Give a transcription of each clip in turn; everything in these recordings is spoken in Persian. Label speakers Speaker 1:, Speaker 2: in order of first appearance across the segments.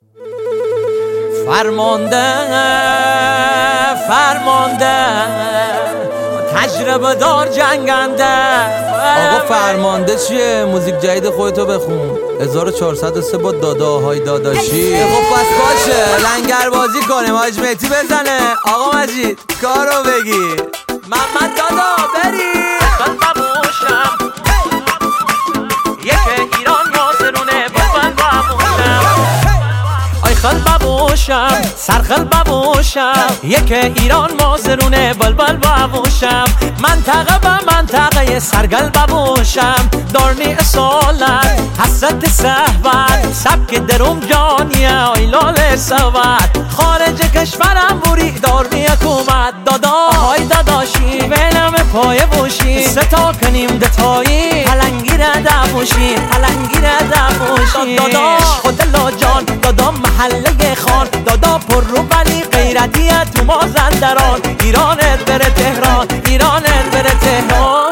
Speaker 1: فرمانده تجربه دار جنگنده.
Speaker 2: آقا فرمانده چیه؟ موزیک جدید خودتو بخون. 1403 با داداهای داداشی. خب پس باشه لنگر بازی کنیم. حاج مهدی بزنه. آقا مجید کارو بگیر.
Speaker 1: محمد دادا بری بابوشم یک ایران ناصرونه بلبل بابوشم. آی خل بابوشم سرخل بابوشم یک ایران مازرونه بلبل بابوشم. منطقه به منطقه سرگل بابوشم. دارنی اصالت حسد صحبت سبک دروم جانیه آی لال سوت. خارج کشورم بوری دارنی حکومت. دادا های داداشی بینم پای بوشی ستا کنیم دتایی پلنگی را دبوشی پلنگی را دبوشی. دادا خود لاجان دادا محله خان دادا پر رو ولی غیرتیه تو مازندران. ایرانت بره تهران ایرانت بره تهران.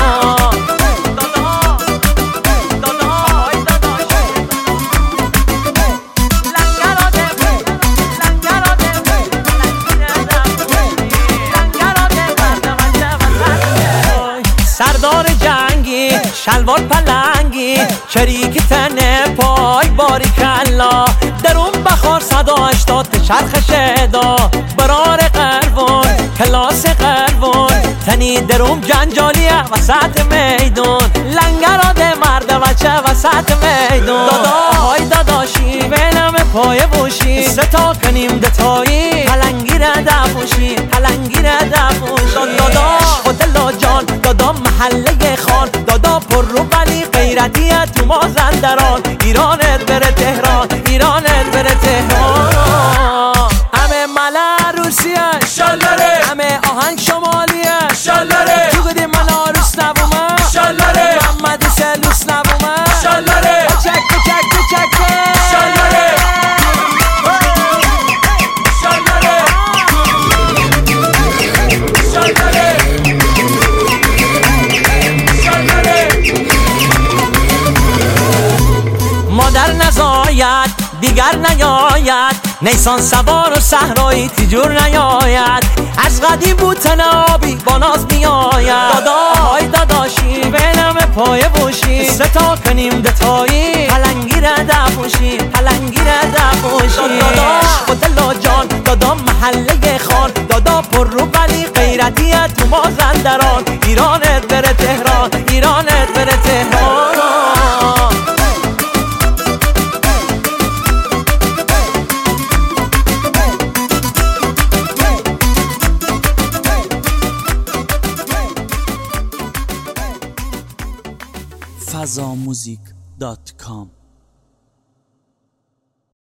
Speaker 1: سردار جنگی شلوار پلنگی شریک تنه پای باری کلا. درون بخار 180 چرخ شدا برار قربون کلاس قربون. تنی دروم جنجالیه وسط میدون. لنگراده مرد بچه وسط میدون. دادا های داداشی بینم پای بوشی ستا کنیم دتایی پلنگی را دبوشی پلنگی را دبوشی. دادا خود لاجان دادا محله خان دادا پر رو ولی غیرتیه تو مازندران. ایرانت بره تهران ایرانت بره تهران. همه ملا روسیه
Speaker 3: شالره
Speaker 1: همه آهنگ شمالیه
Speaker 3: شالره
Speaker 1: تو گدی ملا روس نبومه
Speaker 3: شالره
Speaker 1: محمد سلوس نبومه
Speaker 3: شالره
Speaker 1: چک
Speaker 3: شالره شالره شالره
Speaker 1: مادر نزاید دیگر نیاید. نیسان سوار و صحرایی تیجور نیاید. از قدیم بود تنابی با ناز میآید. دادا های داداشی بینم پای بوشی ستا کنیم دتایی پلنگی را دبوشی پلنگی را دبوشی. دادا خود لاجان دادا محله خان دادا پر رو ولی غیرتیه تو مازندران. ایرانت بره تهران ایرانت بره تهران.
Speaker 4: fazamusic.com